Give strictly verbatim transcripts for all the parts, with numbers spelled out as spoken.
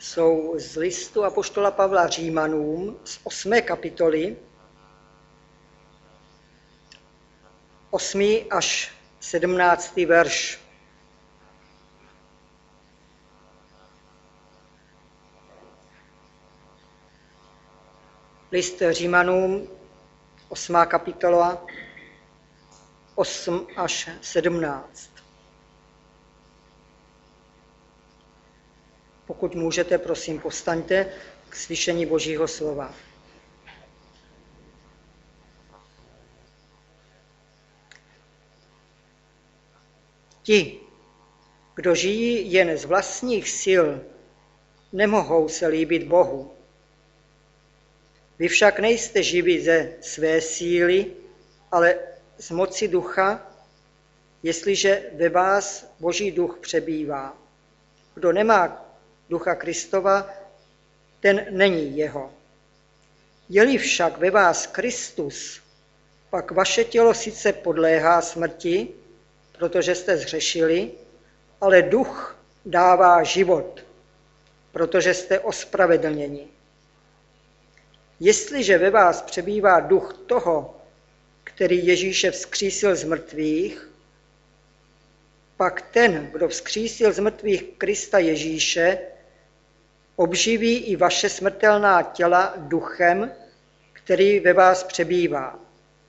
jsou z listu apoštola Pavla Římanům z osmé kapitoly, osmý až sedmnáctý verš. List Římanům, osmá kapitola, osm až sedmnáct. Pokud můžete, prosím, povstaňte k slyšení Božího slova. Ti, kdo žijí jen z vlastních sil, nemohou se líbit Bohu. Vy však nejste živi ze své síly, ale z moci ducha, jestliže ve vás Boží duch přebývá. Kdo nemá ducha Kristova, ten není jeho. Je-li však ve vás Kristus, pak vaše tělo sice podléhá smrti, protože jste zhřešili, ale duch dává život, protože jste ospravedlněni. Jestliže ve vás přebývá duch toho, který Ježíše vzkřísil z mrtvých, pak ten, kdo vzkřísil z mrtvých Krista Ježíše, obživí i vaše smrtelná těla duchem, který ve vás přebývá.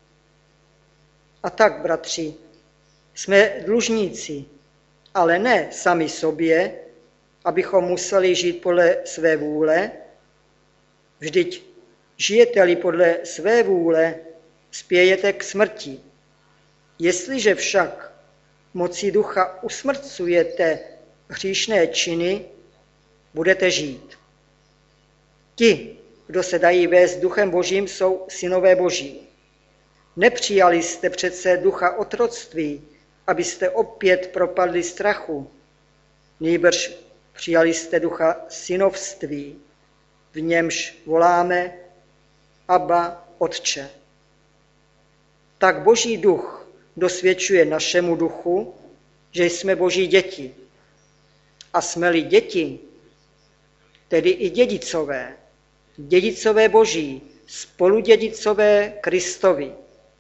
A tak, bratři, jsme dlužníci, ale ne sami sobě, abychom museli žít podle své vůle. Vždyť žijete-li podle své vůle, spějete k smrti. Jestliže však mocí ducha usmrcujete hříšné činy, budete žít. Ti, kdo se dají vést duchem Božím, jsou synové Boží. Nepřijali jste přece ducha otroctví, abyste opět propadli strachu. Nýbrž přijali jste ducha synovství, v němž voláme Abba, Otče. Tak Boží duch dosvědčuje našemu duchu, že jsme Boží děti. A jsme-li děti, tedy i dědicové, dědicové Boží, spoludědicové Kristovi.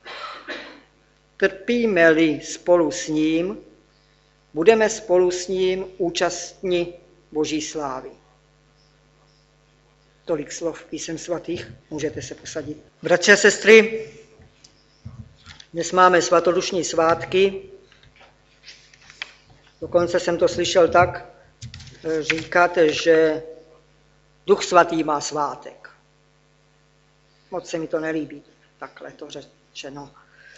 Trpíme-li spolu s ním, budeme spolu s ním účastni Boží slávy. Tolik slov písem svatých, můžete se posadit. Bratři a sestry, dnes máme svatodušní svátky. Dokonce jsem to slyšel tak, říkáte, že Duch Svatý má svátek. Moc se mi to nelíbí, takhle to řečeno.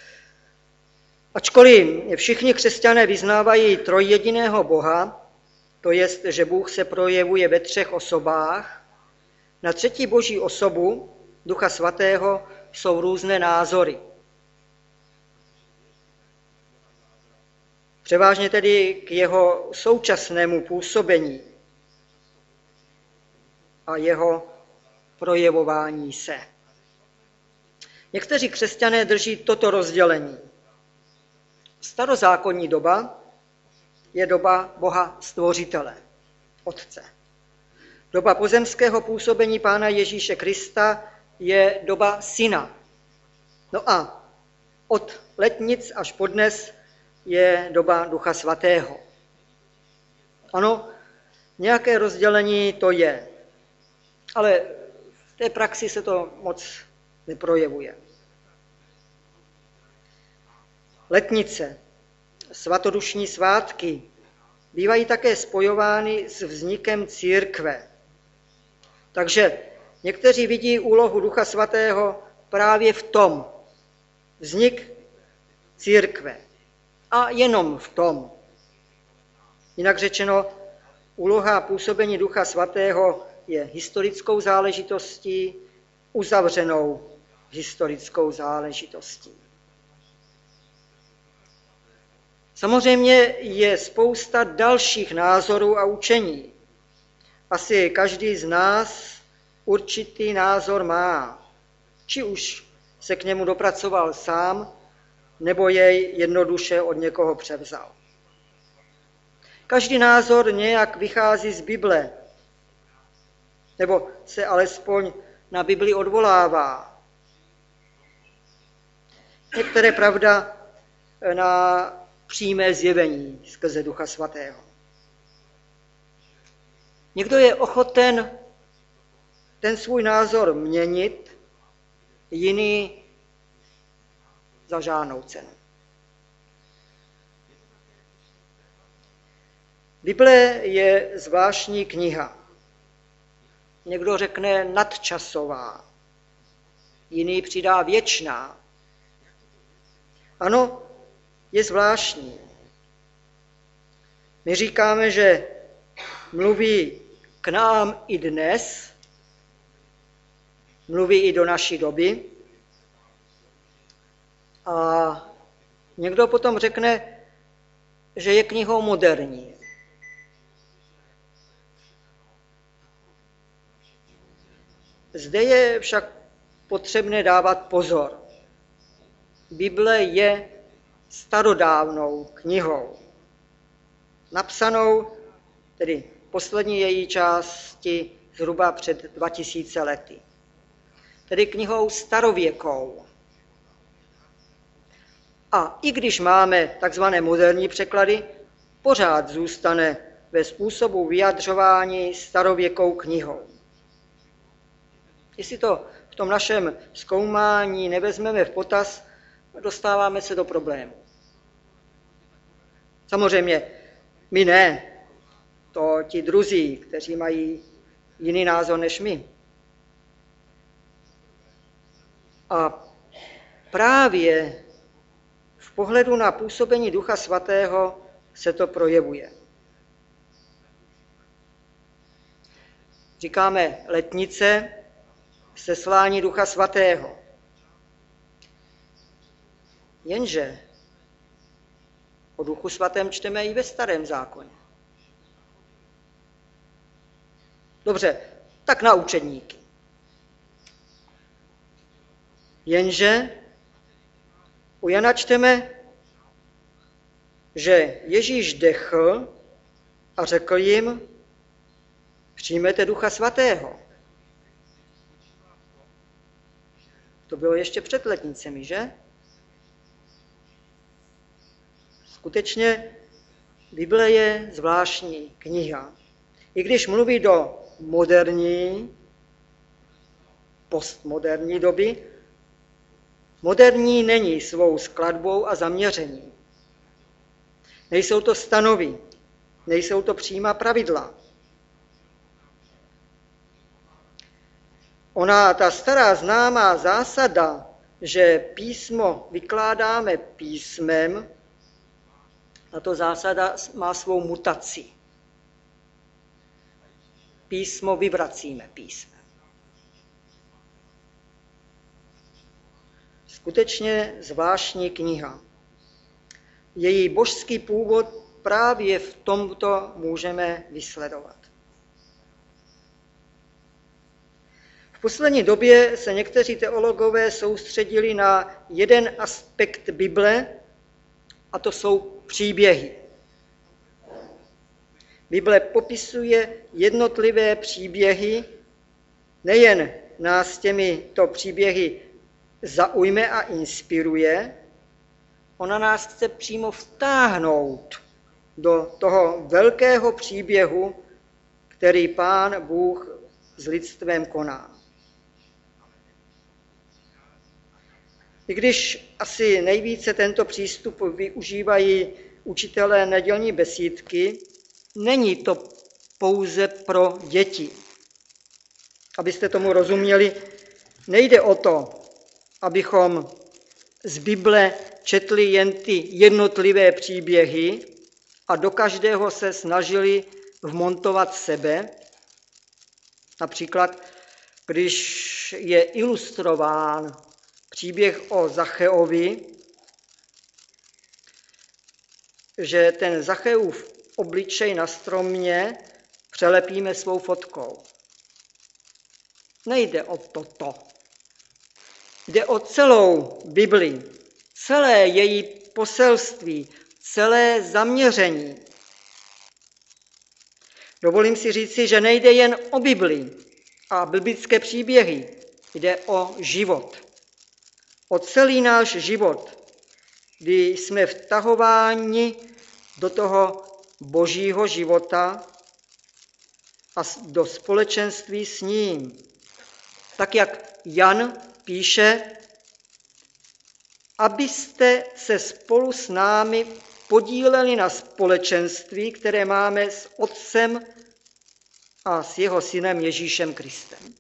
Ačkoliv všichni křesťané vyznávají trojjediného Boha, to jest, že Bůh se projevuje ve třech osobách, na třetí Boží osobu, Ducha Svatého, jsou různé názory. Převážně tedy k jeho současnému působení a jeho projevování se. Někteří křesťané drží toto rozdělení. Starozákonní doba je doba Boha Stvořitele, Otce. Doba pozemského působení Pána Ježíše Krista je doba Syna. No a od letnic až po dnes je doba Ducha Svatého. Ano, nějaké rozdělení to je, ale v té praxi se to moc neprojevuje. Letnice, svatodušní svátky bývají také spojovány s vznikem církve. Takže někteří vidí úlohu Ducha Svatého právě v tom, vznik církve. A jenom v tom. Jinak řečeno, úloha a působení Ducha Svatého je historickou záležitostí, uzavřenou historickou záležitostí. Samozřejmě je spousta dalších názorů a učení. Asi každý z nás určitý názor má, či už se k němu dopracoval sám, nebo jej jednoduše od někoho převzal. Každý názor nějak vychází z Bible nebo se alespoň na Bibli odvolává. Některé pravda na přímé zjevení skrze Ducha Svatého. Někdo je ochoten ten svůj názor měnit, jiný za žádnou cenu. Bible je zvláštní kniha. Někdo řekne nadčasová, jiný přidá věčná. Ano, je zvláštní. My říkáme, že mluví k nám i dnes, mluví i do naší doby. A někdo potom řekne, že je knihou moderní. Zde je však potřebné dávat pozor. Bible je starodávnou knihou, napsanou, tedy poslední její části, zhruba před dva tisíce lety. Tedy knihou starověkou. A i když máme takzvané moderní překlady, pořád zůstane ve způsobu vyjadřování starověkou knihou. Jestli to v tom našem zkoumání nevezmeme v potaz, dostáváme se do problému. Samozřejmě my ne, to ti druzí, kteří mají jiný názor než my. A právě v pohledu na působení Ducha Svatého se to projevuje. Říkáme letnice, seslání Ducha Svatého. Jenže o Duchu Svatém čteme i ve Starém zákoně. Dobře, tak na učedníky. Jenže u Jana čteme, že Ježíš dechl a řekl jim, přijmete Ducha Svatého. To bylo ještě před letnicemi, že? Skutečně Bible je zvláštní kniha. I když mluví do moderní, postmoderní doby, moderní není svou skladbou a zaměřením. Nejsou to stanovy, nejsou to přímá pravidla. Ona, ta stará známá zásada, že písmo vykládáme písmem, tato zásada má svou mutaci. Písmo vyvracíme písmem. Skutečně zvláštní kniha. Její božský původ právě v tomto můžeme vysledovat. V poslední době se někteří teologové soustředili na jeden aspekt Bible, a to jsou příběhy. Bible popisuje jednotlivé příběhy, nejen nás těmito příběhy zaujme a inspiruje, ona nás chce přímo vtáhnout do toho velkého příběhu, který Pán Bůh s lidstvem koná. I když asi nejvíce tento přístup využívají učitelé nedělní besídky, není to pouze pro děti. Abyste tomu rozuměli, nejde o to, abychom z Bible četli jen ty jednotlivé příběhy a do každého se snažili vmontovat sebe. Například, když je ilustrován příběh o Zacheovi, že ten Zacheův obličej na stromě přelepíme svou fotkou. Nejde o toto. Jde o celou Bibli, celé její poselství, celé zaměření. Dovolím si říci, že nejde jen o Bibli, a biblické příběhy. Jde o život. O celý náš život, kdy jsme vtahováni do toho božího života a do společenství s ním. Tak jak Jan píše, abyste se spolu s námi podíleli na společenství, které máme s Otcem a s jeho synem Ježíšem Kristem.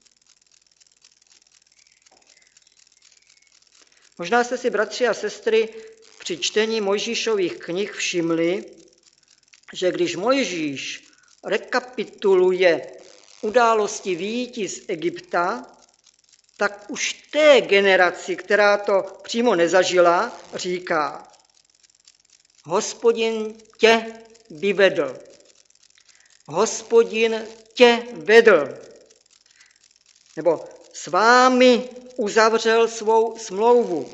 Možná jste si, bratři a sestry, při čtení Mojžíšových knih všimli, že když Mojžíš rekapituluje události výjití z Egypta, tak už té generaci, která to přímo nezažila, říká: Hospodin tě vyvedl. Hospodin tě vedl. Nebo s vámi uzavřel svou smlouvu.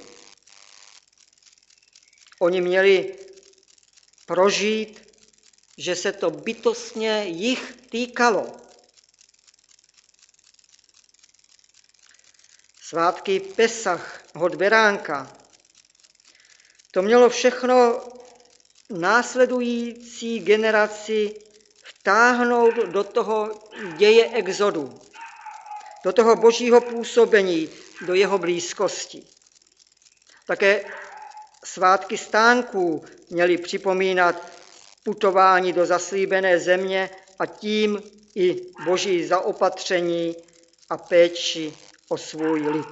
Oni měli prožít, že se to bytostně jich týkalo. Svátky Pesach, hod beránka. To mělo všechno následující generaci vtáhnout do toho děje exodu, do toho božího působení, do jeho blízkosti. Také svátky stánků měly připomínat putování do zaslíbené země a tím i boží zaopatření a péči o svůj lid.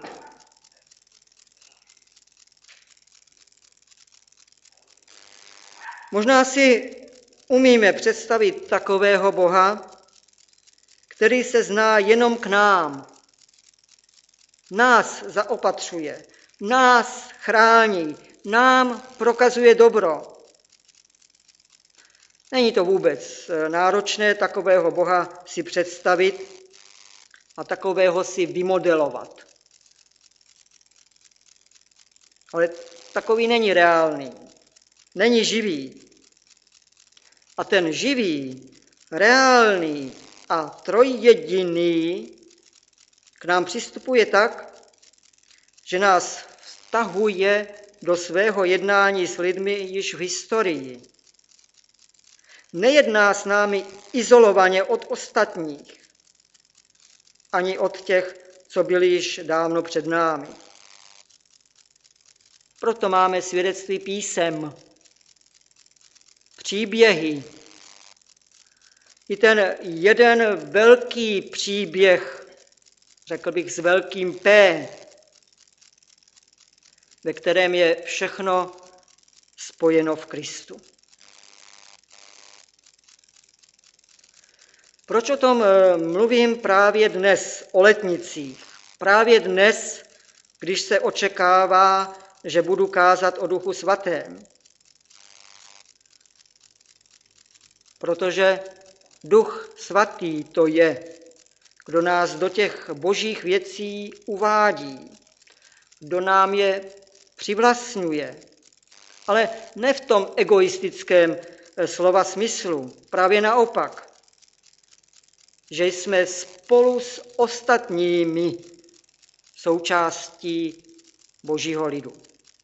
Možná si umíme představit takového Boha, který se zná jenom k nám. Nás zaopatřuje, nás chrání, nám prokazuje dobro. Není to vůbec náročné takového Boha si představit a takového si vymodelovat. Ale takový není reálný, není živý. A ten živý, reálný a trojjediný k nám přistupuje tak, že nás vztahuje do svého jednání s lidmi již v historii. Nejedná s námi izolovaně od ostatních, ani od těch, co byli již dávno před námi. Proto máme svědectví písem, příběhy. I ten jeden velký příběh, řekl bych s velkým P, ve kterém je všechno spojeno v Kristu. Proč o tom mluvím právě dnes, o letnicích? Právě dnes, když se očekává, že budu kázat o Duchu Svatém. Protože Duch Svatý to je, kdo nás do těch božích věcí uvádí, kdo nám je přivlastňuje. Ale ne v tom egoistickém slova smyslu, právě naopak, že jsme spolu s ostatními součástí božího lidu.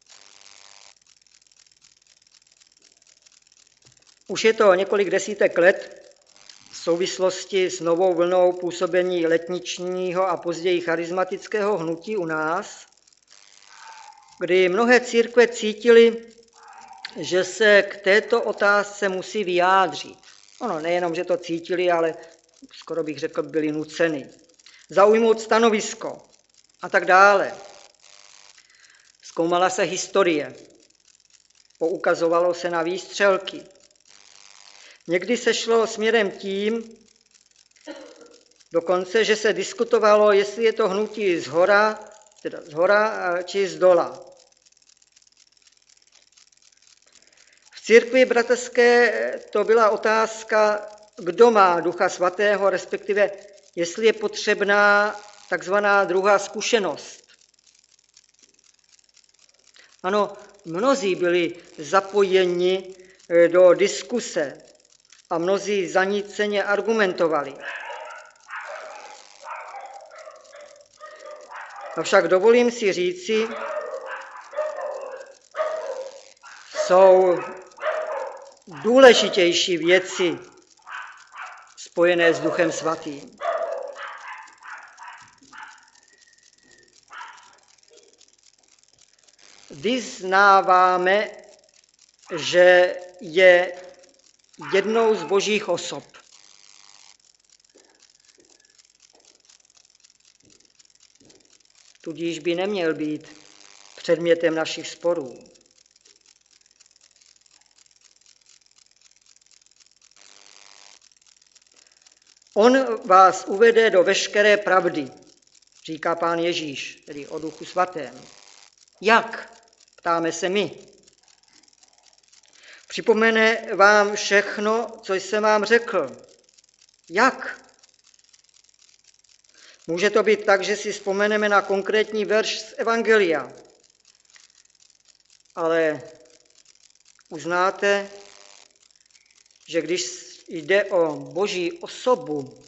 Už je to několik desítek let v souvislosti s novou vlnou působení letničního a později charismatického hnutí u nás, kdy mnohé církve cítily, že se k této otázce musí vyjádřit. Ono nejenom, že to cítili, ale skoro bych řekl, byli nuceni. Zaujmout stanovisko a tak dále. Zkoumala se historie. Poukazovalo se na výstřelky. Někdy se šlo směrem tím, dokonce, že se diskutovalo, jestli je to hnutí zhora, teda zhora či zdola. V církvi bratrské to byla otázka, kdo má Ducha Svatého, respektive jestli je potřebná takzvaná druhá zkušenost. Ano, mnozí byli zapojeni do diskuse a mnozí zaníceně argumentovali. Avšak dovolím si říci, jsou důležitější věci spojené s Duchem Svatým. Vyznáváme, že je jednou z božích osob. Tudíž by neměl být předmětem našich sporů. On vás uvede do veškeré pravdy, říká Pán Ježíš, tedy o Duchu Svatém. Jak? Ptáme se my. Připomene vám všechno, co jsem vám řekl. Jak? Může to být tak, že si vzpomeneme na konkrétní verš z Evangelia. Ale uznáte, že když jde o Boží osobu,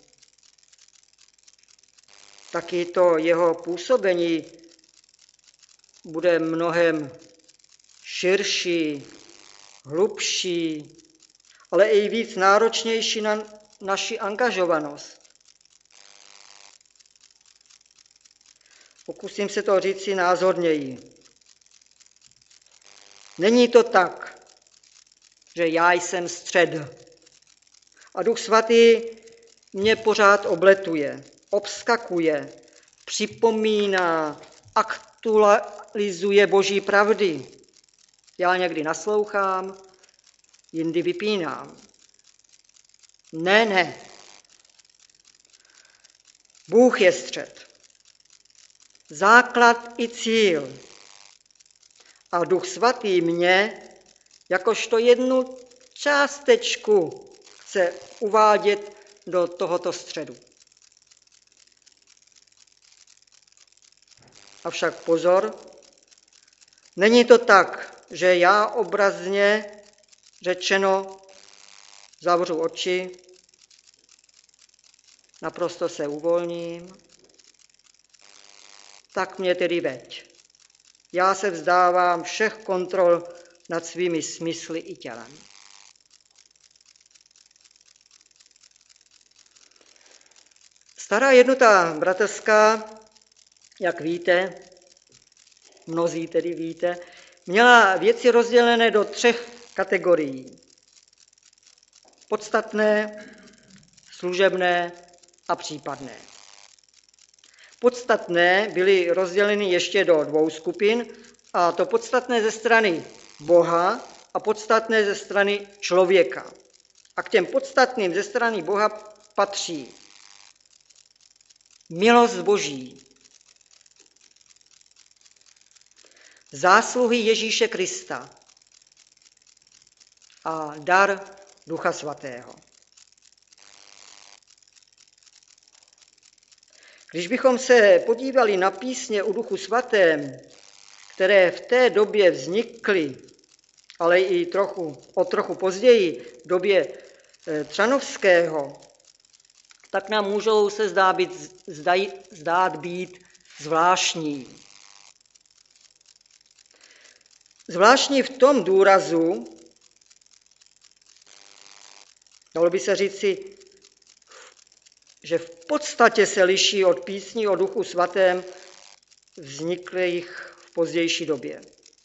taky to jeho působení bude mnohem širší, hlubší, ale i víc náročnější na naši angažovanost. Pokusím se to říci názorněji. Není to tak, že já jsem střed a Duch Svatý mě pořád obletuje, obskakuje, připomíná, aktualizuje Boží pravdy. Já někdy naslouchám, jindy vypínám. Ne, ne. Bůh je střed. Základ i cíl. A Duch Svatý mě, jakožto jednu částečku, chce uvádět do tohoto středu. Avšak pozor, není to tak, že já obrazně řečeno zavřu oči, naprosto se uvolním, tak mě tedy veď. Já se vzdávám všech kontrol nad svými smysly i tělem. Stará jednota bratrská, jak víte, mnozí tedy víte, měla věci rozdělené do třech kategorií. Podstatné, služebné a případné. Podstatné byly rozděleny ještě do dvou skupin, a to podstatné ze strany Boha a podstatné ze strany člověka. A k těm podstatným ze strany Boha patří milost Boží, zásluhy Ježíše Krista a dar Ducha Svatého. Když bychom se podívali na písně o Duchu Svatém, které v té době vznikly, ale i trochu, o trochu později, v době Třanovského, tak nám můžou se zdát být, zdaj, zdát být zvláštní. Zvláštní v tom důrazu, dalo by se říci, že v podstatě se liší od písní o Duchu Svatém vzniklých v pozdější době.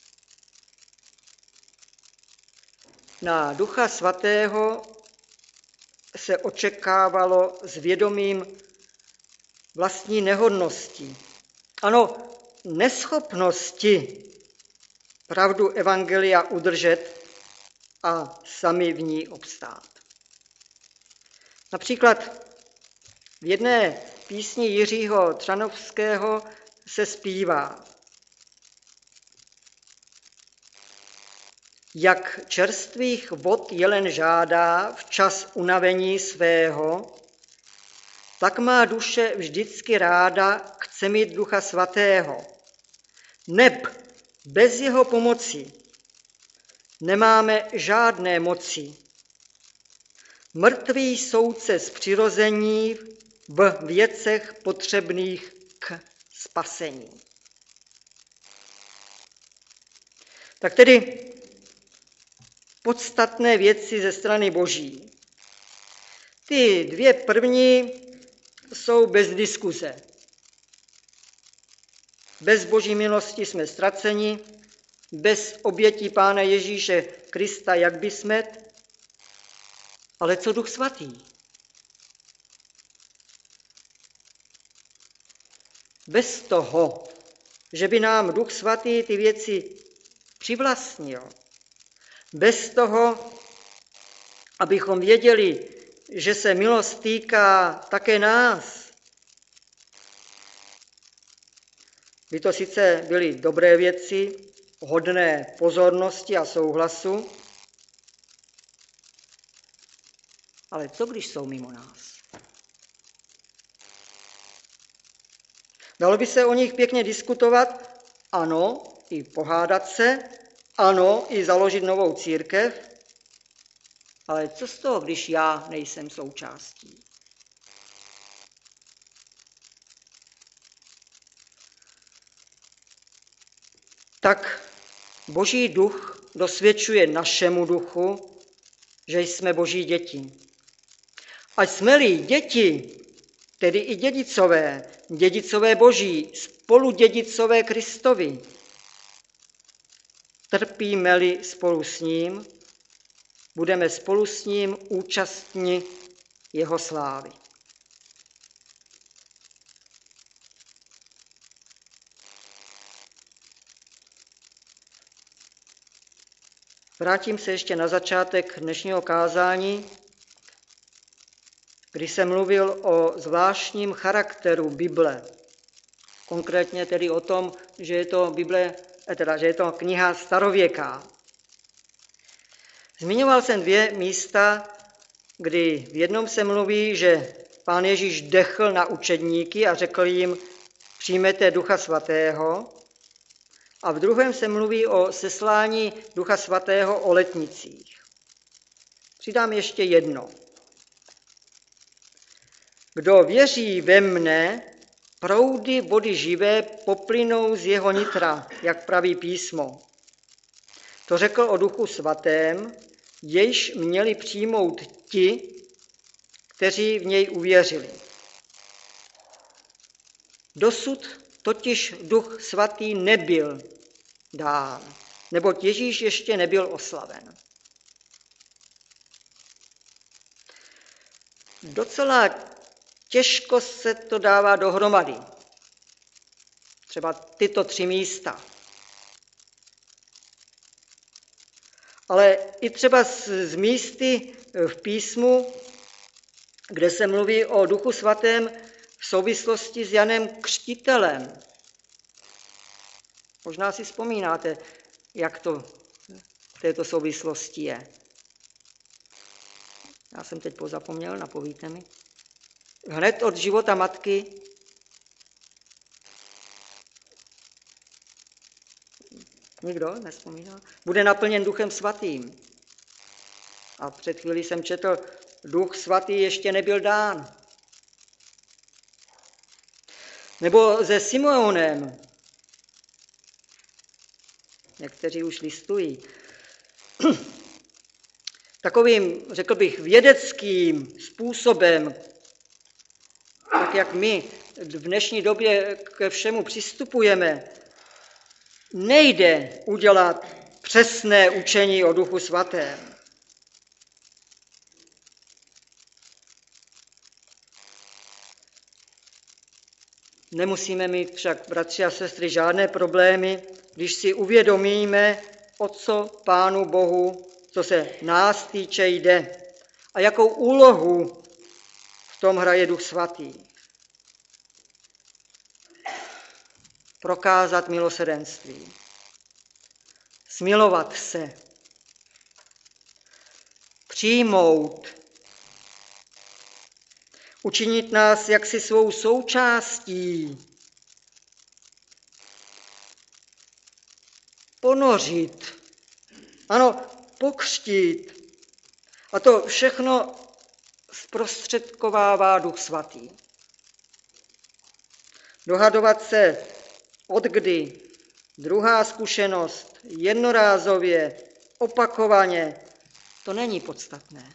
Na Ducha Svatého se očekávalo s vědomím vlastní nehodnosti, ano, neschopnosti pravdu evangelia udržet a sami v ní obstát. Například v jedné písni Jiřího Třanovského se zpívá: Jak čerstvých vod jelen žádá v čas unavení svého, tak má duše vždycky ráda, chce mít Ducha Svatého. Neb bez jeho pomoci nemáme žádné moci. Mrtvý soudce z přirození v věcech potřebných k spasení. Tak tedy podstatné věci ze strany Boží. Ty dvě první jsou bez diskuze. Bez Boží milosti jsme ztraceni, bez obětí Pána Ježíše Krista, jak by jsme, ale co Duch Svatý? Bez toho, že by nám Duch Svatý ty věci přivlastnil, bez toho, abychom věděli, že se milost týká také nás, by to sice byly dobré věci, hodné pozornosti a souhlasu, ale co když jsou mimo nás? Dalo by se o nich pěkně diskutovat, ano, i pohádat se, ano, i založit novou církev, ale co z toho, když já nejsem součástí? Tak Boží duch dosvědčuje našemu duchu, že jsme Boží děti. Ať jsme-li děti, tedy i dědicové, dědicové Boží, spoludědicové Kristovi, trpíme-li spolu s ním, budeme spolu s ním účastni jeho slávy. Vrátím se ještě na začátek dnešního kázání, kdy jsem mluvil o zvláštním charakteru Bible. Konkrétně tedy o tom, že je to Bible, teda, že je to kniha starověká. Zmiňoval jsem dvě místa, kdy v jednom se mluví, že Pán Ježíš dechl na učedníky a řekl jim, přijmete Ducha Svatého. A v druhém se mluví o seslání Ducha Svatého o letnicích. Přidám ještě jedno. Kdo věří ve mne, proudy vody živé poplynou z jeho nitra, jak praví písmo. To řekl o Duchu Svatém, jejž měli přijmout ti, kteří v něj uvěřili. Dosud totiž Duch Svatý nebyl dán, neboť Ježíš ještě nebyl oslaven. Docela těžko se to dává dohromady. Třeba tyto tři místa. Ale i třeba z, z místy v písmu, kde se mluví o Duchu Svatém v souvislosti s Janem Křtitelem. Možná si vzpomínáte, jak to v této souvislosti je. Já jsem teď pozapomněl, napovíte mi. Hned od života matky nikdo nevzpomíná? Bude naplněn Duchem Svatým. A před chvílí jsem četl, Duch Svatý ještě nebyl dán. Nebo se Simeonem. Někteří už listují. Takovým, řekl bych, vědeckým způsobem, tak jak my v dnešní době ke všemu přistupujeme, nejde udělat přesné učení o Duchu Svatém. Nemusíme mít však, bratři a sestry, žádné problémy, když si uvědomíme, o co Pánu Bohu, co se nás týče, jde a jakou úlohu v tom hraje Duch Svatý. Prokázat milosrdenství, smilovat se, přijmout, učinit nás jaksi svou součástí, ponořit, ano, pokřtít. A to všechno zprostředkovává Duch Svatý. Dohadovat se od kdy, druhá zkušenost, jednorázově, opakovaně, to není podstatné.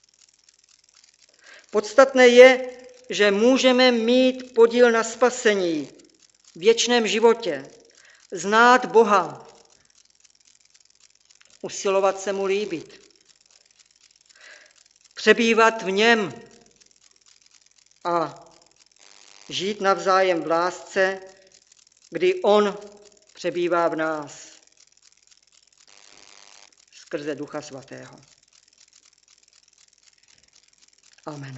Podstatné je, že můžeme mít podíl na spasení, věčném životě, znát Boha, usilovat se mu líbit, přebývat v něm a žít navzájem v lásce, kdy on přebývá v nás skrze Ducha Svatého. Amen.